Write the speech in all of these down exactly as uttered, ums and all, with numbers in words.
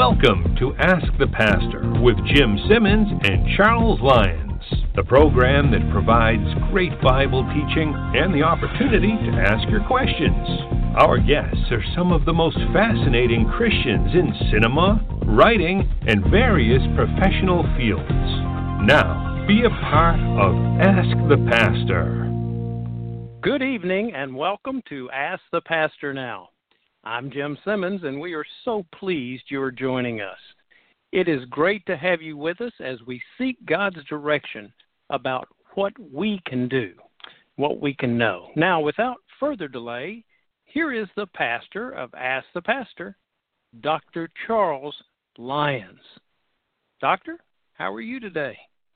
Welcome to Ask the Pastor with Jim Simmons and Charles Lyons, the program that provides great Bible teaching and the opportunity to ask your questions. Our guests are some of the most fascinating Christians in cinema, writing, and various professional fields. Now, be a part of Ask the Pastor. Good evening and welcome to Ask the Pastor Now. I'm Jim Simmons, and we are so pleased you're joining us. It is great to have you with us as we seek God's direction about what we can do, what we can know. Now, without further delay, here is the pastor of Ask the Pastor, Doctor Charles Lyons. Doctor, how are you today?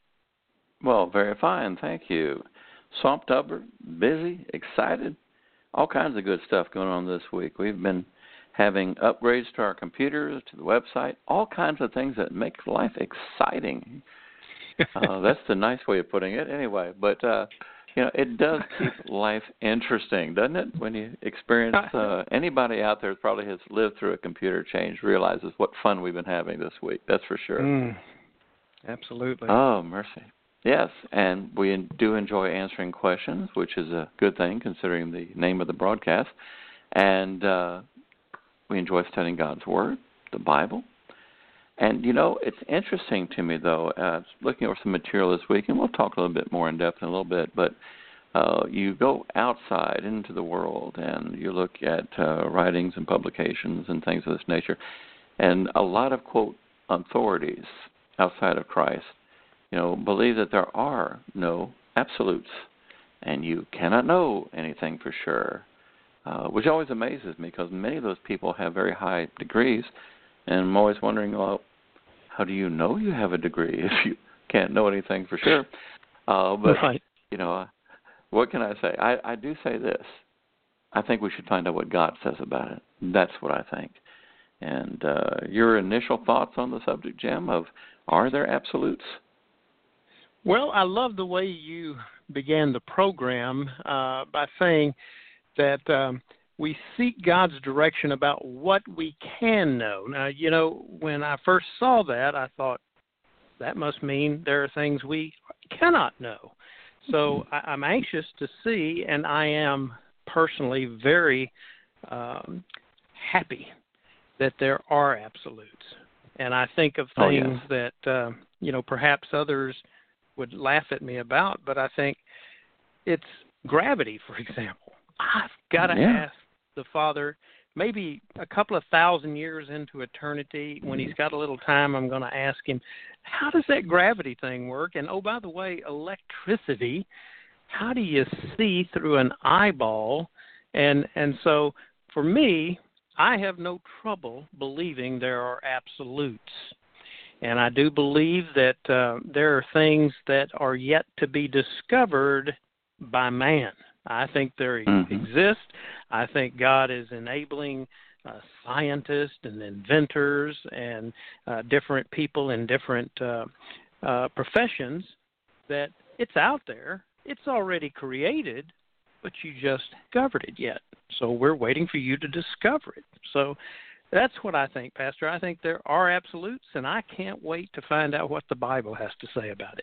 Well, very fine, thank you. Swamped up, busy, excited. All kinds of good stuff going on this week. We've been having upgrades to our computers, to the website, all kinds of things that make life exciting. uh, that's the nice way of putting it anyway. But, uh, you know, it does keep life interesting, doesn't it? When you experience, uh, anybody out there probably has lived through a computer change realizes what fun we've been having this week. That's for sure. Mm, absolutely. Oh, mercy. Yes, and we do enjoy answering questions, which is a good thing considering the name of the broadcast. And uh, we enjoy studying God's Word, the Bible. And, you know, it's interesting to me, though, uh, looking over some material this week, and we'll talk a little bit more in depth in a little bit, but uh, you go outside into the world and you look at uh, writings and publications and things of this nature, and a lot of, quote, authorities outside of Christ you know, believe that there are no absolutes, and you cannot know anything for sure, uh, which always amazes me because many of those people have very high degrees, and I'm always wondering, well, how do you know you have a degree if you can't know anything for sure? Uh, but, right. you know, what can I say? I, I do say this. I think we should find out what God says about it. That's what I think. And uh, your initial thoughts on the subject, Jim, of are there absolutes? Well, I love the way you began the program uh, by saying that um, we seek God's direction about what we can know. Now, you know, when I first saw that, I thought that must mean there are things we cannot know. So I, I'm anxious to see, and I am personally very um, happy that there are absolutes. And I think of things oh, yes. that, uh, you know, perhaps others would laugh at me about, but I think it's gravity, for example. I've got to yeah. ask the Father, maybe a couple of thousand years into eternity, when he's got a little time, I'm going to ask him, how does that gravity thing work? And, oh, by the way, electricity, how do you see through an eyeball? And and so for me, I have no trouble believing there are absolutes. And I do believe that uh, there are things that are yet to be discovered by man. I think they mm-hmm. exist. I think God is enabling uh, scientists and inventors and uh, different people in different uh, uh, professions that it's out there. It's already created, but you just discovered it yet. So we're waiting for you to discover it. So that's what I think, Pastor. I think there are absolutes, and I can't wait to find out what the Bible has to say about it.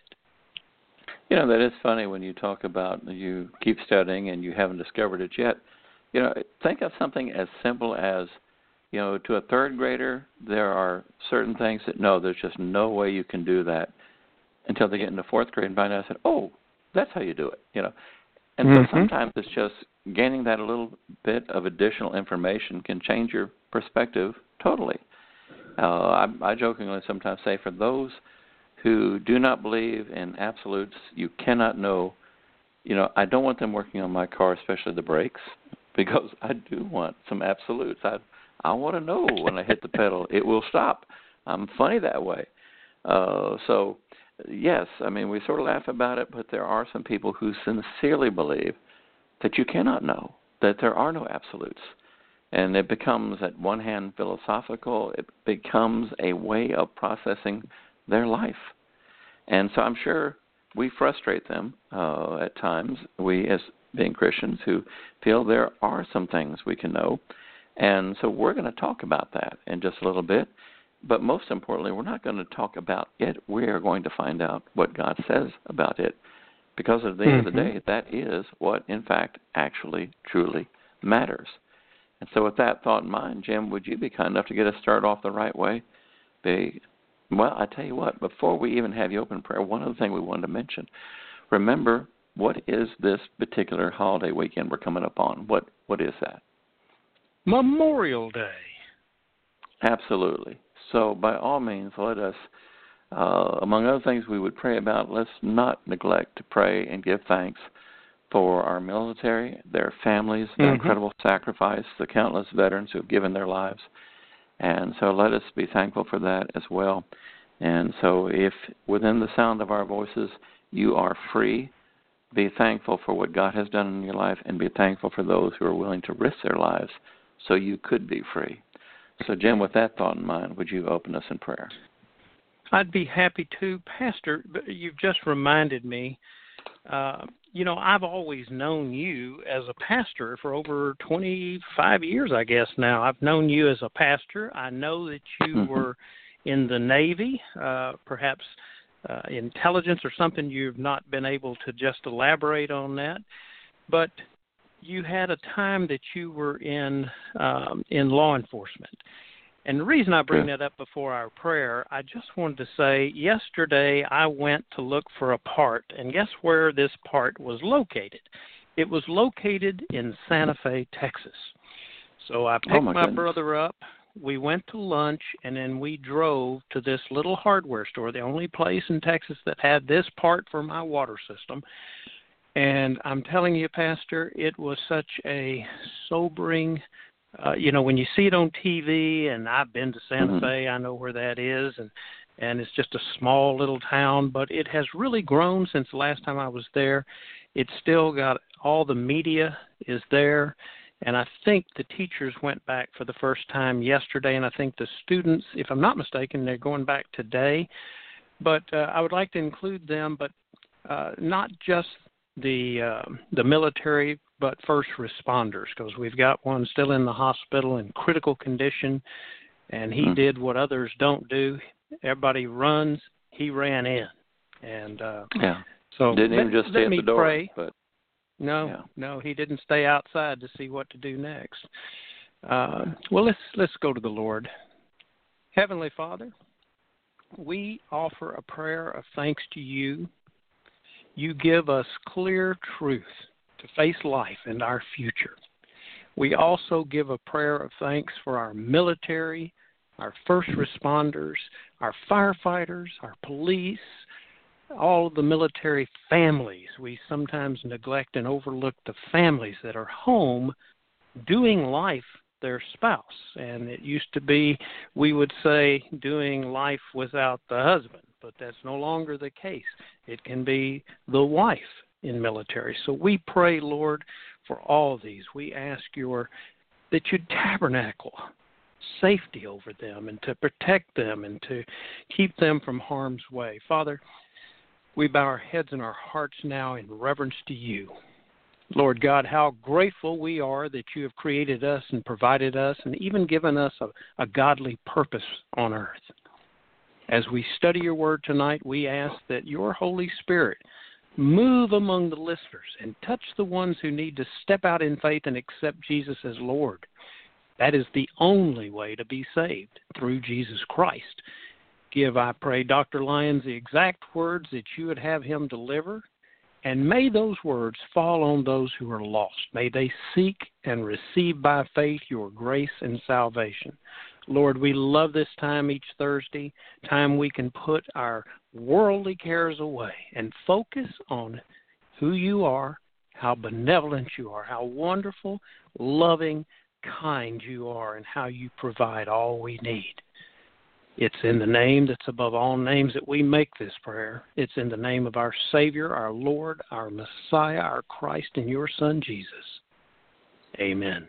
You know, that is funny when you talk about you keep studying and you haven't discovered it yet. You know, think of something as simple as, you know, to a third grader, there are certain things that, no, there's just no way you can do that until they get into fourth grade and find out, I said, oh, that's how you do it, you know. And mm-hmm. so sometimes it's just gaining that a little bit of additional information can change your perspective totally. Uh, I, I jokingly sometimes say for those who do not believe in absolutes, you cannot know, you know, I don't want them working on my car, especially the brakes, because I do want some absolutes. I I want to know when I hit the pedal, it will stop. I'm funny that way. Uh, so, yes, I mean, we sort of laugh about it, but there are some people who sincerely believe that you cannot know, that there are no absolutes. And it becomes, at one hand, philosophical. It becomes a way of processing their life. And so I'm sure we frustrate them uh, at times, we as being Christians who feel there are some things we can know. And so we're going to talk about that in just a little bit. but most importantly, we're not going to talk about it. We are going to find out what God says about it, because at the end mm-hmm. of the day, that is what, in fact, actually, truly matters. And so with that thought in mind, Jim, would you be kind enough to get us started off the right way? Be, well, I tell you what, before we even have you open prayer, one other thing we wanted to mention. Remember, what is this particular holiday weekend we're coming up on? What What is that? Memorial Day. Absolutely. So by all means, let us, uh, among other things we would pray about, let's not neglect to pray and give thanks for our military, their families, their mm-hmm. incredible sacrifice, the countless veterans who have given their lives. And so let us be thankful for that as well. And so if within the sound of our voices you are free, be thankful for what God has done in your life, and be thankful for those who are willing to risk their lives so you could be free. So, Jim, with that thought in mind, would you open us in prayer? I'd be happy to. Pastor, you've just reminded me, uh, you know, I've always known you as a pastor for over twenty-five years, I guess now. I've known you as a pastor. I know that you mm-hmm. were in the Navy, uh, perhaps uh, intelligence or something. You've not been able to just elaborate on that. But you had a time that you were in um, in law enforcement. And the reason I bring that up before our prayer, I just wanted to say, yesterday I went to look for a part, and guess where this part was located? It was located in Santa Fe, Texas. So I picked oh my, my goodness. brother up, we went to lunch, and then we drove to this little hardware store, the only place in Texas that had this part for my water system. And I'm telling you, Pastor, it was such a sobering, uh, you know, when you see it on T V, and I've been to Santa mm-hmm. Fe, I know where that is, and, and it's just a small little town, but it has really grown since the last time I was there. It's still got all the media is there, and I think the teachers went back for the first time yesterday, and I think the students, if I'm not mistaken, they're going back today. But uh, I would like to include them, but uh, not just the uh, the military, but first responders, because we've got one still in the hospital in critical condition, and he mm-hmm. did what others don't do. Everybody runs, he ran in, and uh, yeah, so didn't let, even just let stay at me the door. Pray. But no, yeah. no, he didn't stay outside to see what to do next. Uh, well, let's let's go to the Lord. Heavenly Father, we offer a prayer of thanks to you. You give us clear truth to face life and our future. We also give a prayer of thanks for our military, our first responders, our firefighters, our police, all of the military families. We sometimes neglect and overlook the families that are home doing life their spouse. And it used to be, we would say, doing life without the husband. But that's no longer the case. It can be the wife in military. So we pray, Lord, for all these. We ask your that you tabernacle safety over them and to protect them and to keep them from harm's way. Father, we bow our heads and our hearts now in reverence to you. Lord God, how grateful we are that you have created us and provided us and even given us a, a godly purpose on earth. As we study your word tonight, we ask that your Holy Spirit move among the listeners and touch the ones who need to step out in faith and accept Jesus as Lord. That is the only way to be saved, through Jesus Christ. Give, I pray, Doctor Lyons the exact words that you would have him deliver, and may those words fall on those who are lost. May they seek and receive by faith your grace and salvation. Lord, we love this time each Thursday, time we can put our worldly cares away and focus on who you are, how benevolent you are, how wonderful, loving, kind you are, and how you provide all we need. It's in the name that's above all names that we make this prayer. It's in the name of our Savior, our Lord, our Messiah, our Christ, and your Son, Jesus. Amen.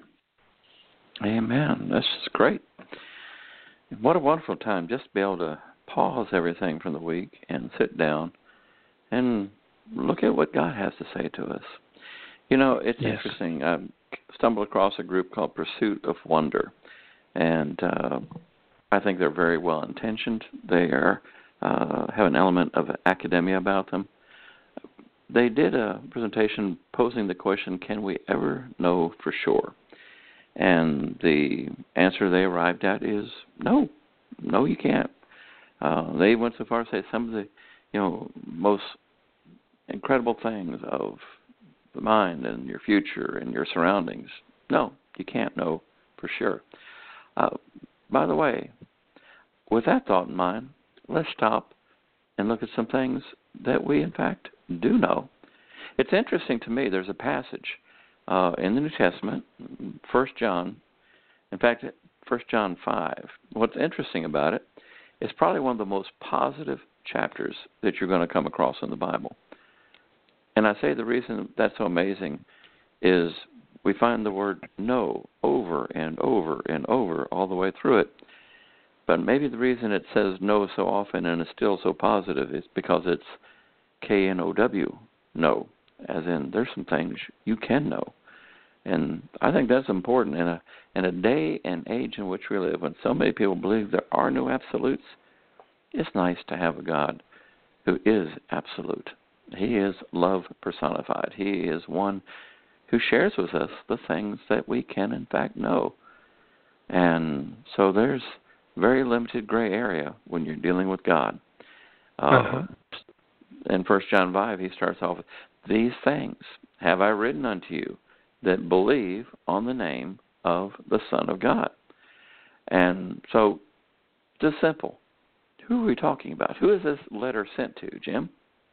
Amen. This is great. What a wonderful time just to be able to pause everything from the week and sit down and look at what God has to say to us. You know, it's yes. interesting. I stumbled across a group called Pursuit of Wonder, and uh, I think they're very well intentioned. They are uh, have an element of academia about them. They did a presentation posing the question, can we ever know for sure? And the answer they arrived at is no. No, you can't. Uh, they went so far as to say some of the, you know, most incredible things of the mind and your future and your surroundings. No, you can't know for sure. Uh, by the way, with that thought in mind, let's stop and look at some things that we, in fact, do know. It's interesting to me, there's a passage uh, in the New Testament, First John, in fact, First John five. What's interesting about it, it's probably one of the most positive chapters that you're going to come across in the Bible. And I say the reason that's so amazing is we find the word know over and over and over all the way through it. But maybe the reason it says no so often and is still so positive is because it's K N O W, know, as in there's some things you can know. And I think that's important in a in a day and age in which we live, when so many people believe there are no absolutes. It's nice to have a God who is absolute. He is love personified. He is one who shares with us the things that we can, in fact, know. And so there's very limited gray area when you're dealing with God. Uh, uh-huh. In First John five, he starts off with, these things have I written unto you that believe on the name of the Son of God. And so, just simple. Who are we talking about? Who is this letter sent to, Jim?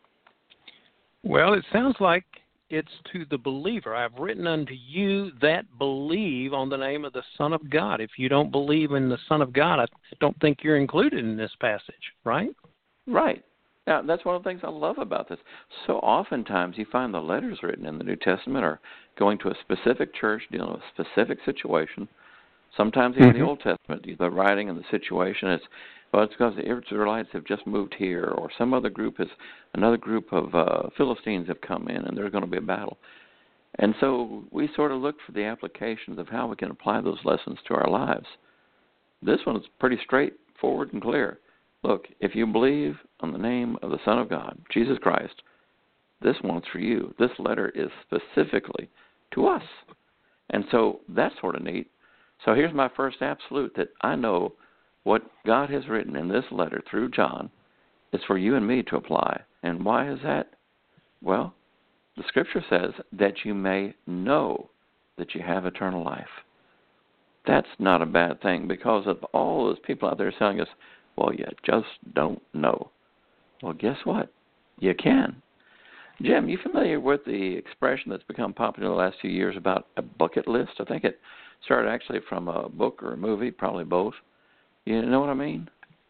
Well, it sounds like it's to the believer. I've written unto you that believe on the name of the Son of God. If you don't believe in the Son of God, I don't think you're included in this passage, right? Right. Now, that's one of the things I love about this. So oftentimes you find the letters written in the New Testament are going to a specific church, dealing with a specific situation. Sometimes even mm-hmm. the Old Testament, the writing and the situation is, well, it's because the Israelites have just moved here, or some other group is, another group of uh, Philistines have come in, and there's going to be a battle. And so we sort of look for the applications of how we can apply those lessons to our lives. This one is pretty straightforward and clear. Look, if you believe on the name of the Son of God, Jesus Christ, this one's for you. This letter is specifically to us. And so that's sort of neat. So here's my first absolute, that I know what God has written in this letter through John is for you and me to apply. And why is that? Well, the Scripture says that you may know that you have eternal life. That's not a bad thing, because of all those people out there telling us, well, you just don't know. Well, guess what? You can. Jim, you familiar with the expression that's become popular in the last few years about a bucket list? I think it started actually from a book or a movie, probably both. You know what I mean?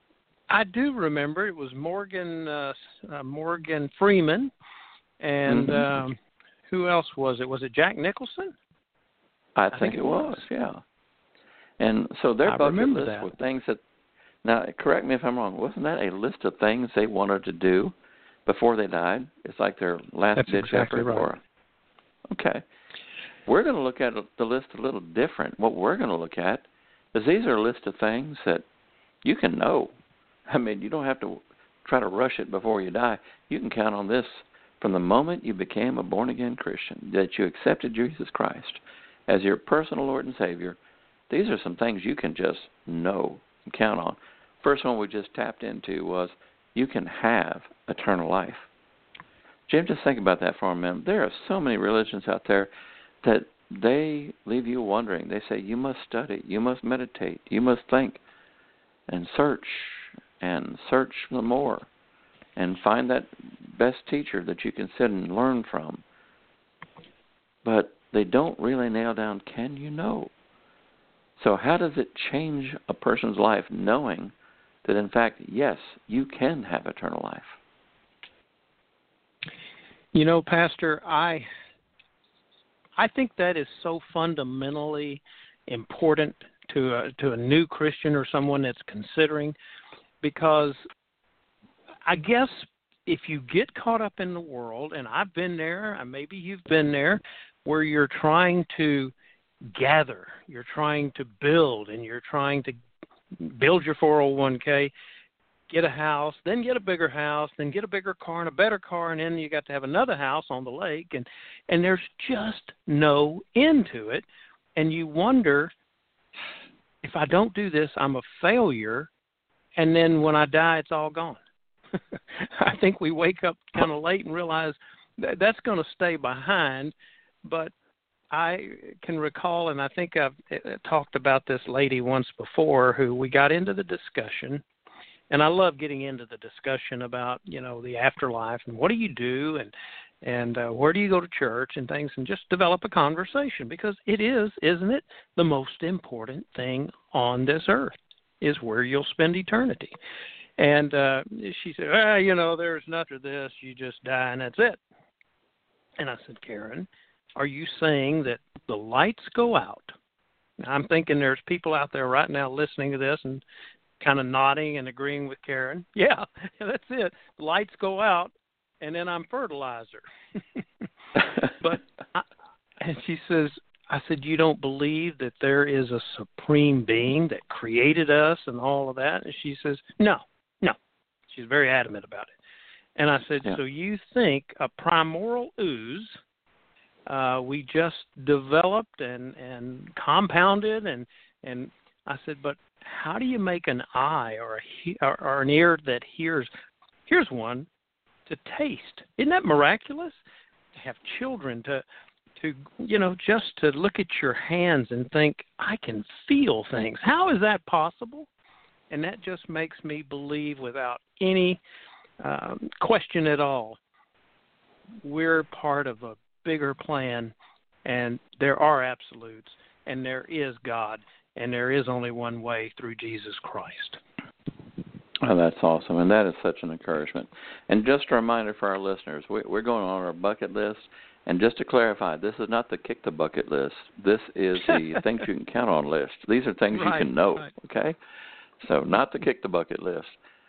I do remember. It was Morgan uh, uh, Morgan Freeman, and mm-hmm. um, who else was it? Was it Jack Nicholson? I, I think, think it was, was, yeah. And so their I bucket list that. were things that, now correct me if I'm wrong, wasn't that a list of things they wanted to do before they died? It's like their last-ditch exactly effort? Right. Or, okay. We're going to look at the list a little different. What we're going to look at is these are a list of things that you can know. I mean, you don't have to try to rush it before you die. You can count on this from the moment you became a born-again Christian, that you accepted Jesus Christ as your personal Lord and Savior. These are some things you can just know and count on. First one we just tapped into was you can have eternal life. Jim, just think about that for a minute. There are so many religions out there that they leave you wondering. They say you must study, you must meditate, you must think and search and search for more and find that best teacher that you can sit and learn from. But they don't really nail down, can you know? So how does it change a person's life knowing that, in fact, yes, you can have eternal life? You know, Pastor, I I think that is so fundamentally important to a, to a new Christian or someone that's considering, because I guess if you get caught up in the world, and I've been there, and maybe you've been there, where you're trying to gather, you're trying to build, and you're trying to build your four oh one k, get a house, then get a bigger house, then get a bigger car and a better car, and then you got to have another house on the lake, and, and there's just no end to it. And you wonder, if I don't do this, I'm a failure, and then when I die, it's all gone. I think we wake up kind of late and realize that that's going to stay behind, but I can recall, and I think I've talked about this lady once before, who we got into the discussion, and I love getting into the discussion about, you know, the afterlife and what do you do and and uh, where do you go to church and things, and just develop a conversation, because it is, isn't it, the most important thing on this earth is where you'll spend eternity. And uh, she said, ah, you know, there's nothing to this, you just die and that's it. And I said, Karen, are you saying that the lights go out? Now, I'm thinking there's people out there right now listening to this and kind of nodding and agreeing with Karen. Yeah, that's it. The lights go out, and then I'm fertilizer. But I, and she says, I said, you don't believe that there is a supreme being that created us and all of that? And she says, no, no. She's very adamant about it. And I said, yeah. So you think a primordial ooze Uh, we just developed and, and compounded, and and I said, but how do you make an eye or a he, or, or an ear that hears? Here's one to taste. Isn't that miraculous? To have children, to to you know, just to look at your hands and think, I can feel things. How is that possible? And that just makes me believe without any um, question at all, we're part of a bigger plan, and there are absolutes, and there is God, and there is only one way, through Jesus Christ. Oh, that's awesome, and that is such an encouragement. And just a reminder for our listeners, we're going on our bucket list, and just to clarify, this is not the kick the bucket list. This is the things you can count on list. These are things right, you can know, right. Okay? So not the kick the bucket list.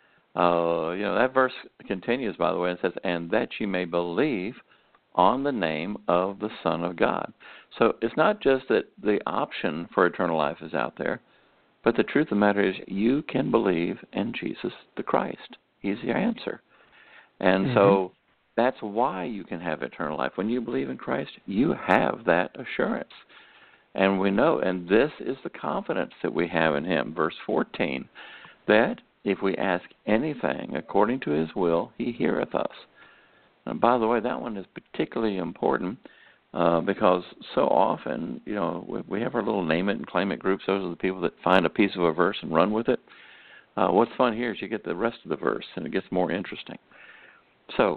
Uh, you know, that verse continues, by the way, and says, and that you may believe on the name of the Son of God. So it's not just that the option for eternal life is out there, but the truth of the matter is you can believe in Jesus the Christ. He's your answer. And mm-hmm. so that's why you can have eternal life. When you believe in Christ, you have that assurance. And we know, and this is the confidence that we have in Him. Verse fourteen, that if we ask anything according to His will, He heareth us. And by the way, that one is particularly important uh, because so often, you know, we, we have our little name it and claim it groups. Those are the people that find a piece of a verse and run with it. Uh, what's fun here is you get the rest of the verse, and it gets more interesting. So,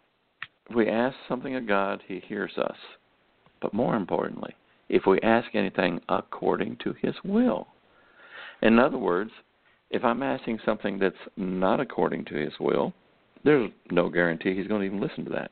if we ask something of God, He hears us. But more importantly, if we ask anything according to His will. In other words, if I'm asking something that's not according to His will, there's no guarantee He's going to even listen to that.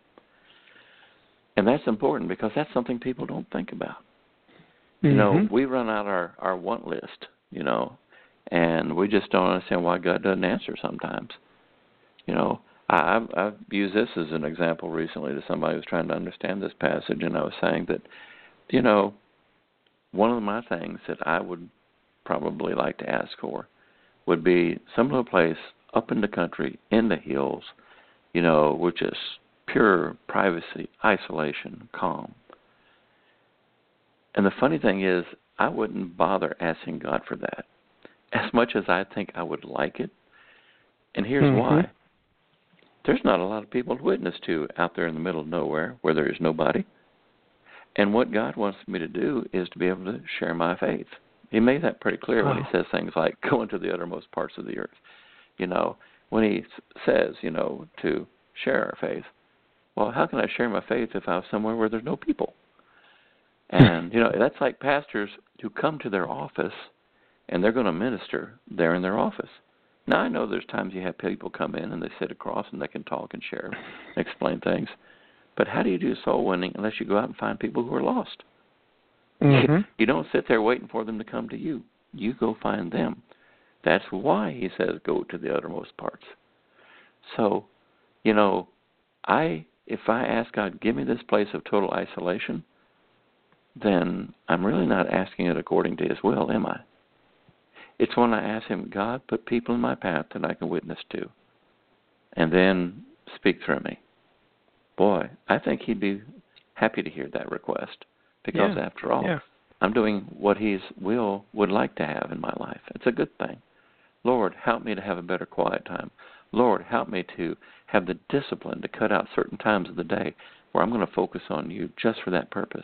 And that's important because that's something people don't think about. Mm-hmm. You know, we run out our, our want list, you know, and we just don't understand why God doesn't answer sometimes. You know, I, I've, I've used this as an example recently to somebody who was trying to understand this passage, and I was saying that, you know, one of my things that I would probably like to ask for would be some little place up in the country, in the hills, you know, which is pure privacy, isolation, calm. And the funny thing is, I wouldn't bother asking God for that, as much as I think I would like it. And here's mm-hmm. why. There's not a lot of people to witness to out there in the middle of nowhere where there is nobody. And what God wants me to do is to be able to share my faith. He made that pretty clear oh. when He says things like, go into the uttermost parts of the earth. You know, when He says, you know, to share our faith. Well, how can I share my faith if I'm somewhere where there's no people? And, you know, that's like pastors who come to their office and they're going to minister there in their office. Now, I know there's times you have people come in and they sit across and they can talk and share and explain things. But how do you do soul winning unless you go out and find people who are lost? Mm-hmm. You don't sit there waiting for them to come to you. You go find them. That's why He says go to the uttermost parts. So, you know, I if I ask God, give me this place of total isolation, then I'm really not asking it according to His will, am I? It's when I ask him, God, put people in my path that I can witness to, and then speak through me. Boy, I think he'd be happy to hear that request, because yeah. after all, yeah. I'm doing what his will would like to have in my life. It's a good thing. Lord, help me to have a better quiet time. Lord, help me to have the discipline to cut out certain times of the day where I'm going to focus on you just for that purpose.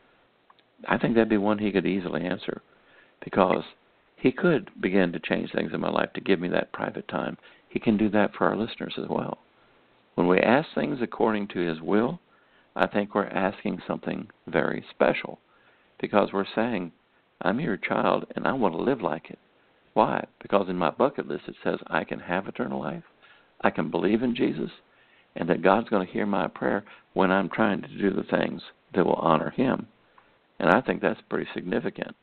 I think that'd be one he could easily answer, because he could begin to change things in my life to give me that private time. He can do that for our listeners as well. When we ask things according to his will, I think we're asking something very special, because we're saying, I'm your child and I want to live like it. Why? Because in my bucket list it says I can have eternal life, I can believe in Jesus, and that God's going to hear my prayer when I'm trying to do the things that will honor him. And I think that's pretty significant.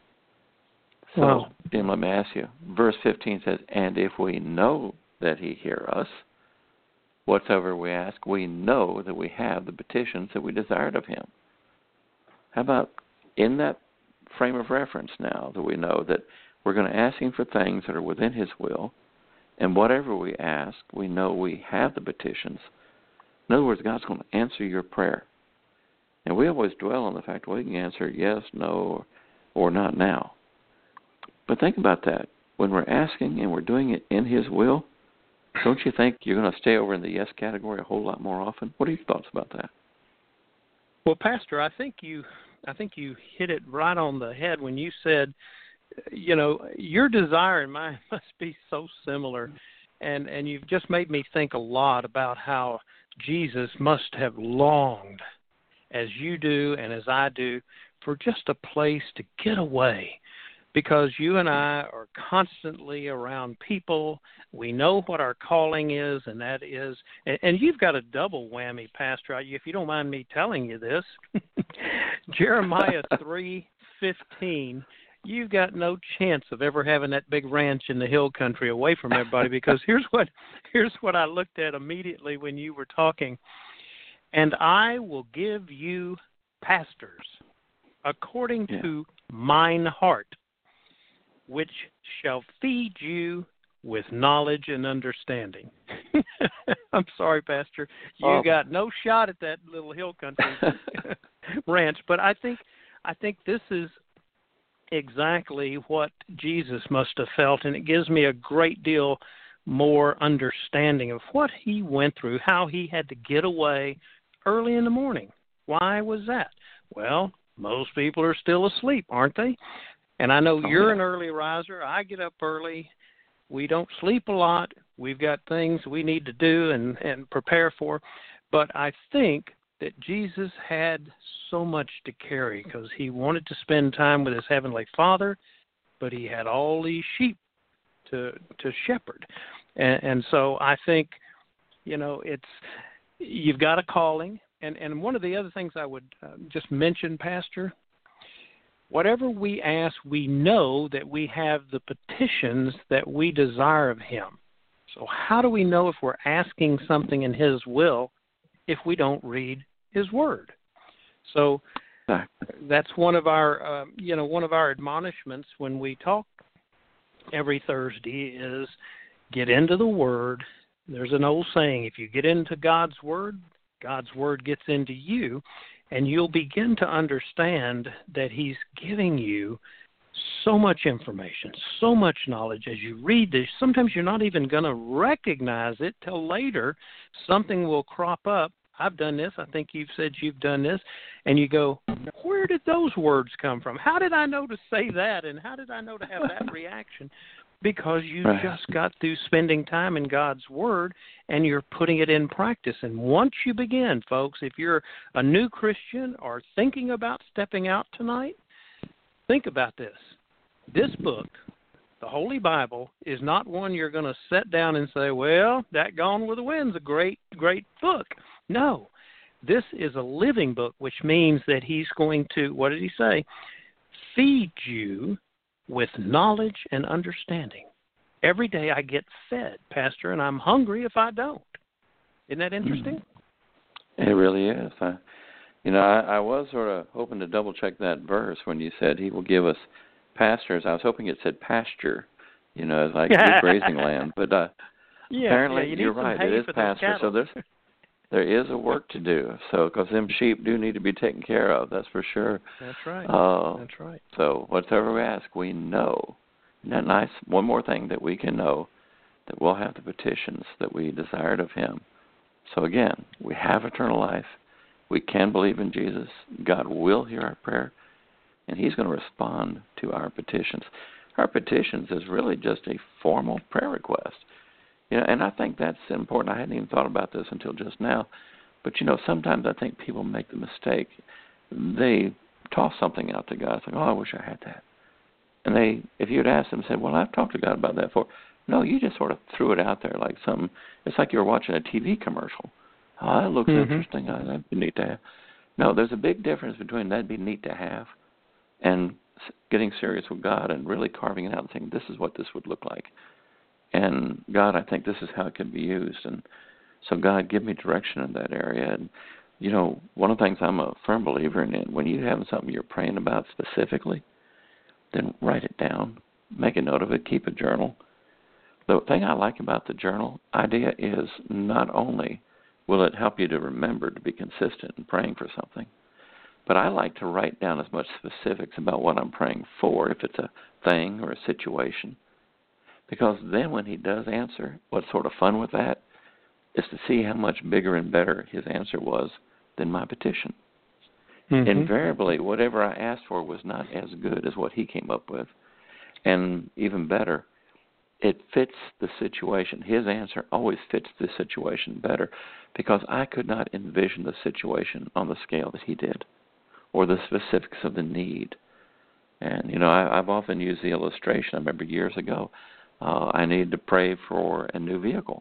So, wow. Jim, let me ask you. Verse fifteen says, and if we know that he hears us, whatsoever we ask, we know that we have the petitions that we desired of him. How about in that frame of reference now, that we know that we're going to ask him for things that are within his will, and whatever we ask, we know we have the petitions. In other words, God's going to answer your prayer. And we always dwell on the fact, well, he can answer yes, no, or, or not now. But think about that. When we're asking and we're doing it in his will, don't you think you're going to stay over in the yes category a whole lot more often? What are your thoughts about that? Well, Pastor, I think you I think you hit it right on the head when you said, you know, your desire and mine must be so similar. And, and you've just made me think a lot about how Jesus must have longed, as you do and as I do, for just a place to get away. Because you and I are constantly around people. We know what our calling is, and that is, and, and you've got a double whammy, Pastor, if you don't mind me telling you this. Jeremiah three fifteen, you've got no chance of ever having that big ranch in the hill country away from everybody, because here's what here's what I looked at immediately when you were talking. And I will give you pastors according yeah. to mine heart, which shall feed you with knowledge and understanding. I'm sorry, Pastor. You oh. got no shot at that little hill country ranch. But I think I think this is exactly what Jesus must have felt, and it gives me a great deal more understanding of what he went through, how he had to get away early in the morning. Why was that? Well, most people are still asleep, aren't they? And I know you're an early riser. I get up early. We don't sleep a lot. We've got things we need to do and, and prepare for. But I think that Jesus had so much to carry because he wanted to spend time with his Heavenly Father, but he had all these sheep to to shepherd. And, and so I think, you know, it's you've got a calling. And, and one of the other things I would uh, just mention, Pastor, whatever we ask, we know that we have the petitions that we desire of him. So how do we know if we're asking something in his will if we don't read his word? So that's one of our, uh, you know, one of our admonishments when we talk every Thursday is get into the word. There's an old saying, if you get into God's word, God's word gets into you, and you'll begin to understand that he's giving you so much information, so much knowledge as you read this. Sometimes you're not even going to recognize it till later. Something will crop up. I've done this. I think you've said you've done this. And you go, where did those words come from? How did I know to say that? And how did I know to have that reaction? Because you right. just got through spending time in God's Word and you're putting it in practice. And once you begin, folks, if you're a new Christian or thinking about stepping out tonight, think about this. This book, the Holy Bible, is not one you're going to sit down and say, well, that Gone with the Wind's a great, great book. No, this is a living book, which means that he's going to, what did he say? Feed you with knowledge and understanding. Every day I get fed, Pastor, and I'm hungry if I don't. Isn't that interesting? It really is. I, you know, I, I was sort of hoping to double-check that verse when you said he will give us pastors, I was hoping it said pasture, you know, like good grazing land. But uh, yeah, apparently, yeah, you you're right. It is pasture. So there's there is a work to do. So because them sheep do need to be taken care of, that's for sure. That's right. Uh, that's right. So whatever we ask, we know. Isn't that nice? One more thing that we can know, that we'll have the petitions that we desired of him. So again, we have eternal life. We can believe in Jesus. God will hear our prayer, and he's going to respond to our petitions. Our petitions is really just a formal prayer request. You know, and I think that's important. I hadn't even thought about this until just now. But, you know, sometimes I think people make the mistake. They toss something out to God. It's like, oh, I wish I had that. And they, if you'd asked them, said, well, I've talked to God about that before. No, you just sort of threw it out there like something. It's like you were watching a T V commercial. Oh, that looks mm-hmm. interesting. Oh, that'd be neat to have. No, there's a big difference between that'd be neat to have and getting serious with God and really carving it out and saying, this is what this would look like. And God, I think this is how it can be used. And so, God, give me direction in that area. And, you know, one of the things I'm a firm believer in, when you have something you're praying about specifically, then write it down. Make a note of it. Keep a journal. The thing I like about the journal idea is not only will it help you to remember to be consistent in praying for something, but I like to write down as much specifics about what I'm praying for, if it's a thing or a situation. Because then when he does answer, what's sort of fun with that is to see how much bigger and better his answer was than my petition. Mm-hmm. Invariably, whatever I asked for was not as good as what he came up with. And even better, it fits the situation. His answer always fits the situation better because I could not envision the situation on the scale that he did or the specifics of the need. And, you know, I, I've often used the illustration. I remember years ago, uh, I needed to pray for a new vehicle.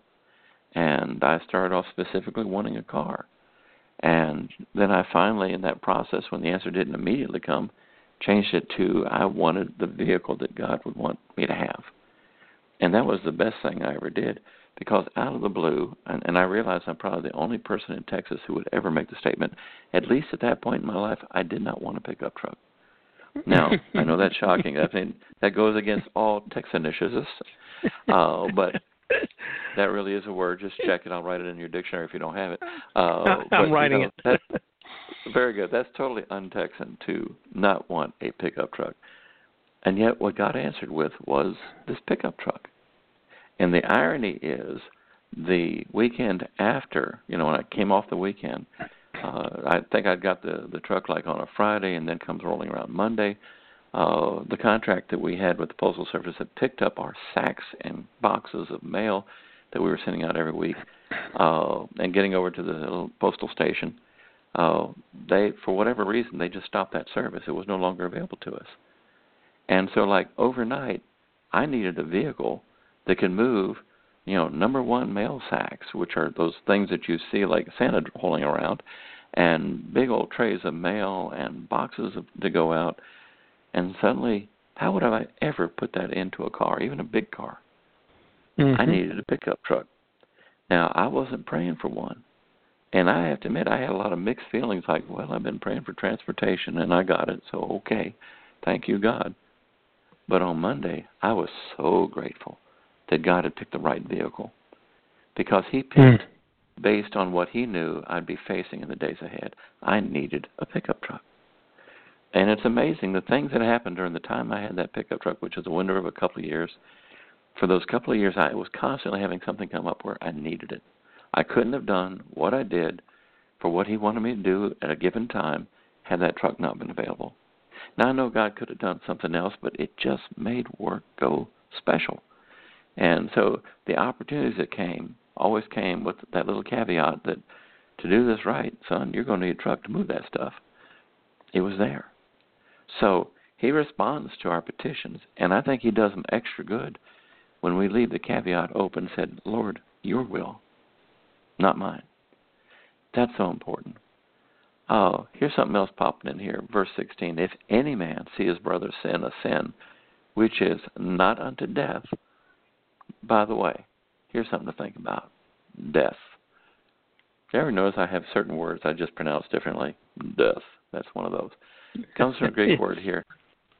And I started off specifically wanting a car. And then I finally, in that process, when the answer didn't immediately come, changed it to I wanted the vehicle that God would want me to have. And that was the best thing I ever did because out of the blue, and, and I realized I'm probably the only person in Texas who would ever make the statement, at least at that point in my life, I did not want a pickup truck. Now, I know that's shocking. I mean, that goes against all Texanicists, uh, but that really is a word. Just check it. I'll write it in your dictionary if you don't have it. Uh, but, I'm writing you know, it. That's, very good. That's totally un-Texan to not want a pickup truck. And yet what God answered with was this pickup truck. And the irony is the weekend after, you know, when I came off the weekend, uh, I think I got the, the truck like on a Friday and then comes rolling around Monday. Uh, the contract that we had with the Postal Service had picked up our sacks and boxes of mail that we were sending out every week uh, and getting over to the little postal station. Uh, they, for whatever reason, they just stopped that service. It was no longer available to us. And so, like, overnight, I needed a vehicle that could move, you know, number one mail sacks, which are those things that you see like Santa holding around, and big old trays of mail and boxes of, to go out. And suddenly, how would I ever put that into a car, even a big car? Mm-hmm. I needed a pickup truck. Now, I wasn't praying for one. And I have to admit, I had a lot of mixed feelings like, well, I've been praying for transportation, and I got it, so okay, thank you, God. But on Monday, I was so grateful that God had picked the right vehicle because he picked mm. based on what he knew I'd be facing in the days ahead. I needed a pickup truck. And it's amazing, the things that happened during the time I had that pickup truck, which was a window of a couple of years, for those couple of years, I was constantly having something come up where I needed it. I couldn't have done what I did for what he wanted me to do at a given time had that truck not been available. Now, I know God could have done something else, but it just made work go special. And so the opportunities that came always came with that little caveat that to do this right, son, you're going to need a truck to move that stuff. It was there. So he responds to our petitions, and I think he does them extra good when we leave the caveat open and said, Lord, your will, not mine. That's so important. Oh, here's something else popping in here. Verse sixteen, if any man see his brother sin a sin which is not unto death, by the way, here's something to think about. Death. You ever notice I have certain words I just pronounce differently? Death. That's one of those. It comes from a Greek word here.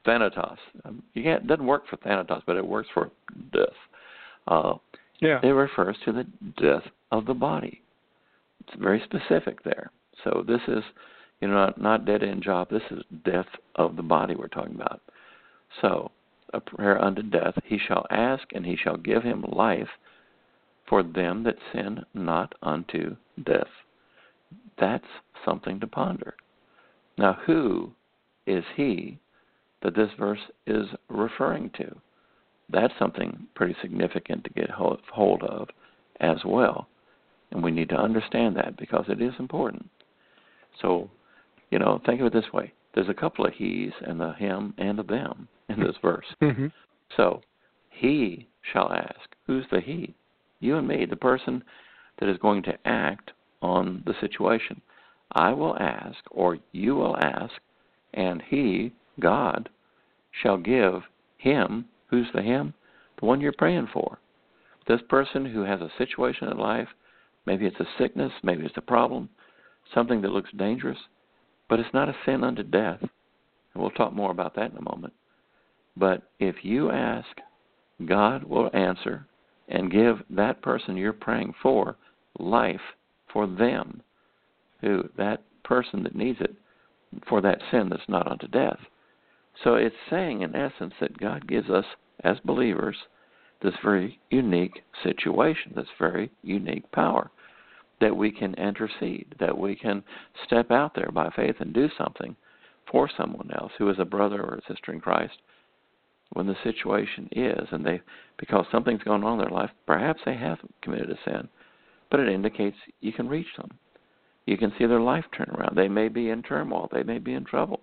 Thanatos. Um, you can't, it doesn't work for Thanatos, but it works for death. Uh, yeah. It refers to the death of the body. It's very specific there. So this is, you know, not, not dead-end job. This is death of the body we're talking about. So a prayer unto death, he shall ask, and he shall give him life for them that sin not unto death. That's something to ponder. Now, who is he that this verse is referring to? That's something pretty significant to get hold of as well. And we need to understand that because it is important. So, you know, think of it this way. There's a couple of he's and the him and the them in this verse. Mm-hmm. So, he shall ask. Who's the he? You and me, the person that is going to act on the situation. I will ask, or you will ask, and he, God, shall give him. Who's the him? The one you're praying for. This person who has a situation in life, maybe it's a sickness, maybe it's a problem, something that looks dangerous, but it's not a sin unto death. And we'll talk more about that in a moment. But if you ask, God will answer and give that person you're praying for life for them, who that person that needs it for that sin that's not unto death. So it's saying, in essence, that God gives us, as believers, this very unique situation, this very unique power, that we can intercede, that we can step out there by faith and do something for someone else who is a brother or a sister in Christ when the situation is, and they, because something's going on in their life, perhaps they have committed a sin, but it indicates you can reach them. You can see their life turn around. They may be in turmoil. They may be in trouble.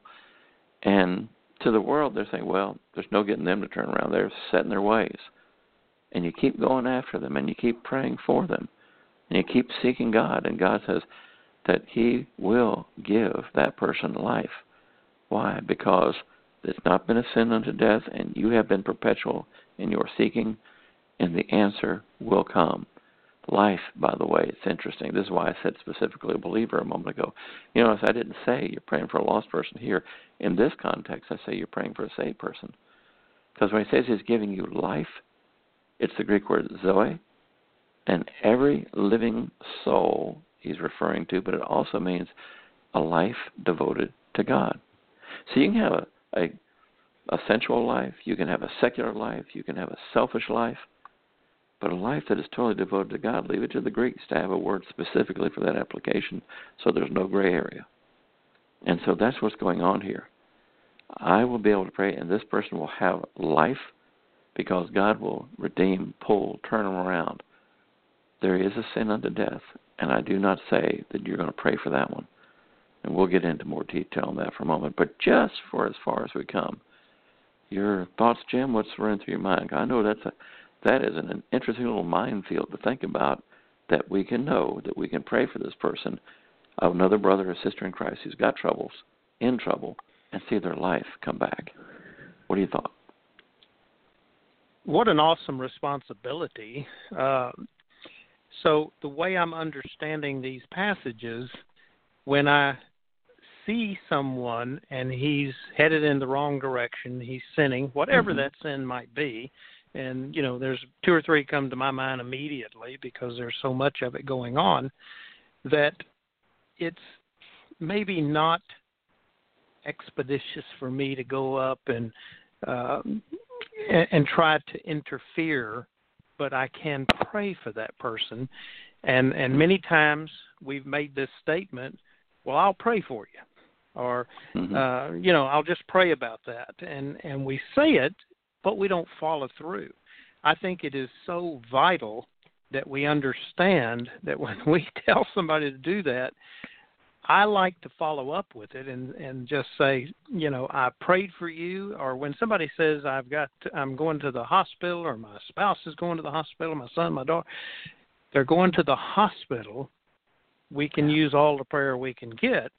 And to the world, they're saying, well, there's no getting them to turn around. They're set in their ways. And you keep going after them, and you keep praying for them, and you keep seeking God, and God says that he will give that person life. Why? Because it's not been a sin unto death, and you have been perpetual in your seeking, and the answer will come. Life, by the way, it's interesting. This is why I said specifically a believer a moment ago. You notice I didn't say you're praying for a lost person here. In this context, I say you're praying for a saved person. Because when he says he's giving you life, it's the Greek word zoe, and every living soul he's referring to, but it also means a life devoted to God. So you can have a, a, a sensual life, you can have a secular life, you can have a selfish life, but a life that is totally devoted to God. Leave it to the Greeks to have a word specifically for that application so there's no gray area. And so that's what's going on here. I will be able to pray, and this person will have life because God will redeem, pull, turn them around. There is a sin unto death, and I do not say that you're going to pray for that one. And we'll get into more detail on that for a moment. But just for as far as we come, your thoughts, Jim, what's running through your mind? I know that's a That is an interesting little minefield to think about, that we can know that we can pray for this person, another brother or sister in Christ who's got troubles, in trouble, and see their life come back. What do you thought? What an awesome responsibility. Uh, so the way I'm understanding these passages, when I see someone and he's headed in the wrong direction, he's sinning, whatever mm-hmm. that sin might be, and, you know, there's two or three come to my mind immediately because there's so much of it going on, that it's maybe not expeditious for me to go up and, uh, and, and try to interfere, but I can pray for that person. And, and many times we've made this statement, well, I'll pray for you. Or, mm-hmm. uh, you know, I'll just pray about that. And, and we say it, but we don't follow through. I think it is so vital that we understand that when we tell somebody to do that, I like to follow up with it and, and just say, you know, I prayed for you. Or when somebody says I've got, to, I'm going to the hospital, or my spouse is going to the hospital, my son, my daughter, they're going to the hospital. We can use all the prayer we can get.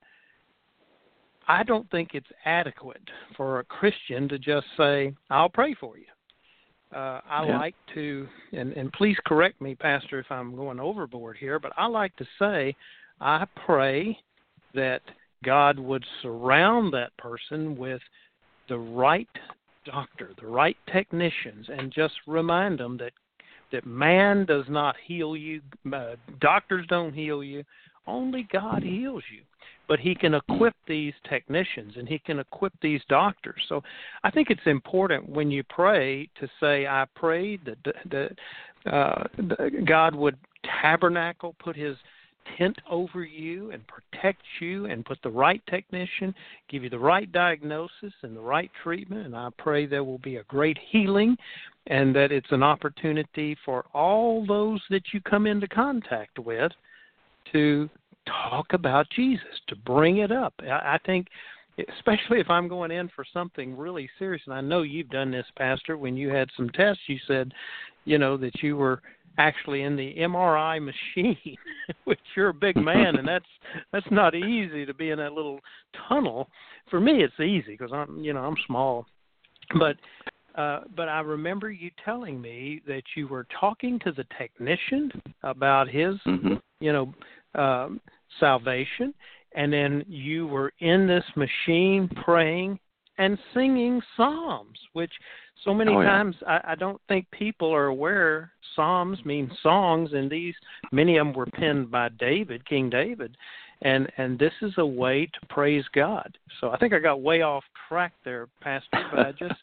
I don't think it's adequate for a Christian to just say, I'll pray for you. Uh, I yeah. like to, and, and please correct me, Pastor, if I'm going overboard here, but I like to say, I pray that God would surround that person with the right doctor, the right technicians, and just remind them that that man does not heal you, uh, doctors don't heal you, only God heals you. But he can equip these technicians and he can equip these doctors. So I think it's important when you pray to say, I prayed that, that uh, God would tabernacle, put his tent over you and protect you and put the right technician, give you the right diagnosis and the right treatment. And I pray there will be a great healing and that it's an opportunity for all those that you come into contact with to talk about Jesus, to bring it up. I think, especially if I'm going in for something really serious, and I know you've done this, Pastor, when you had some tests, you said, you know, that you were actually in the M R I machine, which you're a big man, and that's that's not easy to be in that little tunnel. For me, it's easy because I'm, you know, I'm small, but uh, but I remember you telling me that you were talking to the technician about his, mm-hmm. you know, um, salvation, and then you were in this machine praying and singing psalms, which so many oh, yeah. times I, I don't think people are aware psalms mean songs, and these, many of them were penned by David, King David, and, and this is a way to praise God. So I think I got way off track there, Pastor, but I just